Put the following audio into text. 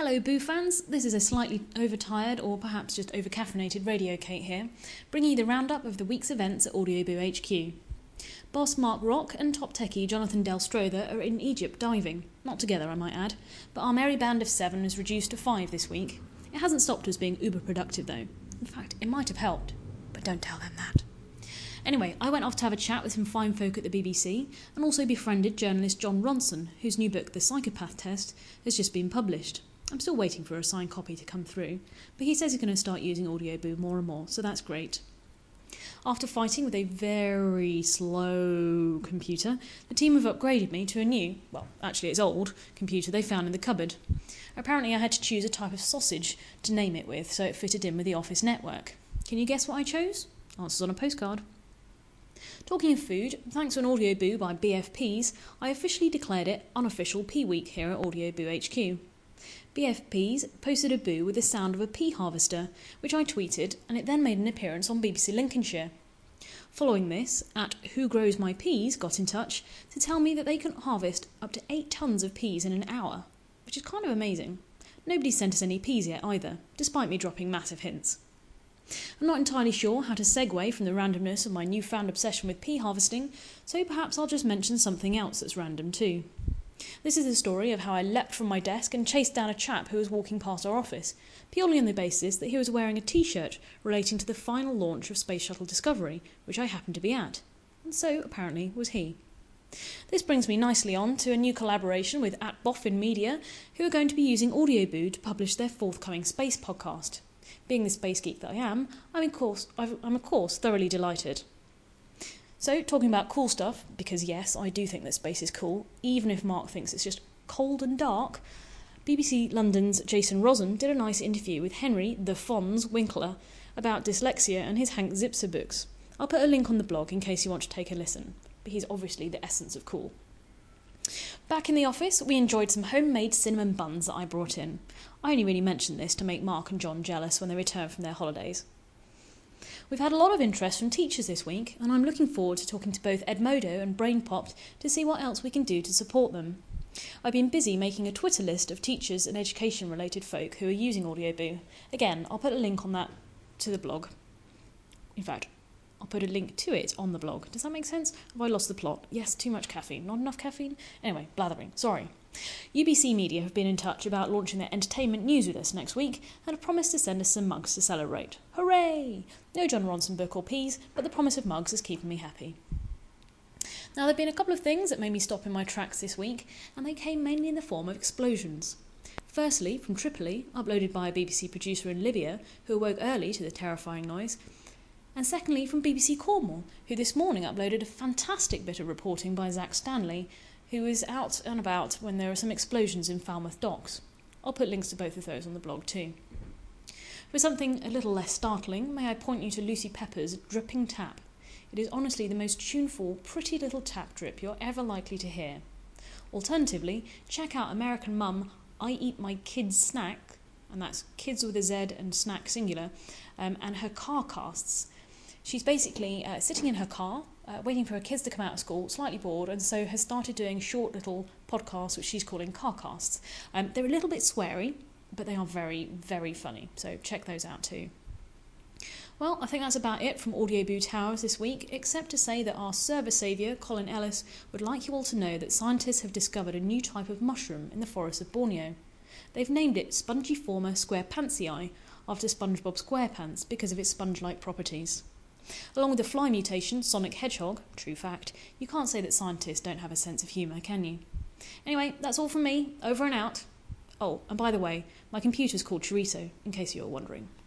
Hello Boo fans, this is a slightly overtired or perhaps just over-caffeinated Radio Kate here, bringing you the roundup of the week's events at Audio Boo HQ. Boss Mark Rock and top techie Jonathan Del Strother are in Egypt diving. Not together, I might add, but our merry band of 7 is reduced to 5 this week. It hasn't stopped us being uber productive though. In fact, it might have helped, but don't tell them that. Anyway, I went off to have a chat with some fine folk at the BBC and also befriended journalist Jon Ronson, whose new book, The Psychopath Test, has just been published. I'm still waiting for a signed copy to come through, but he says he's going to start using Audio Boo more and more, so that's great. After fighting with a very slow computer, the team have upgraded me to a new, well, actually it's old, computer they found in the cupboard. Apparently I had to choose a type of sausage to name it with, so it fitted in with the office network. Can you guess what I chose? Answers on a postcard. Talking of food, thanks to an Audio Boo by BFPs, I officially declared it unofficial Pea Week here at Audio Boo HQ. BFPs posted a boo with the sound of a pea harvester, which I tweeted, and it then made an appearance on BBC Lincolnshire. Following this, at Who Grows My Peas got in touch to tell me that they can harvest up to 8 tonnes of peas in an hour, which is kind of amazing. Nobody sent us any peas yet either, despite me dropping massive hints. I'm not entirely sure how to segue from the randomness of my newfound obsession with pea harvesting, so perhaps I'll just mention something else that's random too. This is the story of how I leapt from my desk and chased down a chap who was walking past our office, purely on the basis that he was wearing a t-shirt relating to the final launch of Space Shuttle Discovery, which I happened to be at. And so, apparently, was he. This brings me nicely on to a new collaboration with @Boffin Media, who are going to be using Audio Boo to publish their forthcoming space podcast. Being the space geek that I am, I'm of course thoroughly delighted. So, talking about cool stuff, because yes, I do think that space is cool, even if Mark thinks it's just cold and dark, BBC London's Jason Rosen did a nice interview with Henry the Fonz Winkler about dyslexia and his Hank Zipser books. I'll put a link on the blog in case you want to take a listen, but he's obviously the essence of cool. Back in the office, we enjoyed some homemade cinnamon buns that I brought in. I only really mentioned this to make Mark and John jealous when they return from their holidays. We've had a lot of interest from teachers this week, and I'm looking forward to talking to both Edmodo and BrainPopped to see what else we can do to support them. I've been busy making a Twitter list of teachers and education-related folk who are using Audio Boo. Again, I'll put a link on that to the blog. In fact, I'll put a link to it on the blog. Does that make sense? Have I lost the plot? Yes, too much caffeine. Not enough caffeine? Anyway, blathering. Sorry. UBC Media have been in touch about launching their entertainment news with us next week and have promised to send us some mugs to celebrate. Hooray! No Jon Ronson book or peas, but the promise of mugs is keeping me happy. Now, there have been a couple of things that made me stop in my tracks this week, and they came mainly in the form of explosions. Firstly, from Tripoli, uploaded by a BBC producer in Libya, who awoke early to the terrifying noise. And secondly, from BBC Cornwall, who this morning uploaded a fantastic bit of reporting by Zach Stanley, who was out and about when there were some explosions in Falmouth Docks. I'll put links to both of those on the blog too. For something a little less startling, may I point you to Lucy Pepper's Dripping Tap. It is honestly the most tuneful, pretty little tap drip you're ever likely to hear. Alternatively, check out American Mum I Eat My Kids Snack, and that's kids with a Z and snack singular, and her car casts. She's basically sitting in her car, waiting for her kids to come out of school, slightly bored, and so has started doing short little podcasts, which she's calling car casts. They're a little bit sweary, but they are very, very funny, so check those out too. Well, I think that's about it from Audio Boo Towers this week, except to say that our server saviour, Colin Ellis, would like you all to know that scientists have discovered a new type of mushroom in the forests of Borneo. They've named it Spongiforma squarepantsii, after SpongeBob SquarePants because of its sponge-like properties. Along with the fly mutation, Sonic Hedgehog, true fact, you can't say that scientists don't have a sense of humour, can you? Anyway, that's all from me. Over and out. Oh, and by the way, my computer's called Chorizo, in case you were wondering.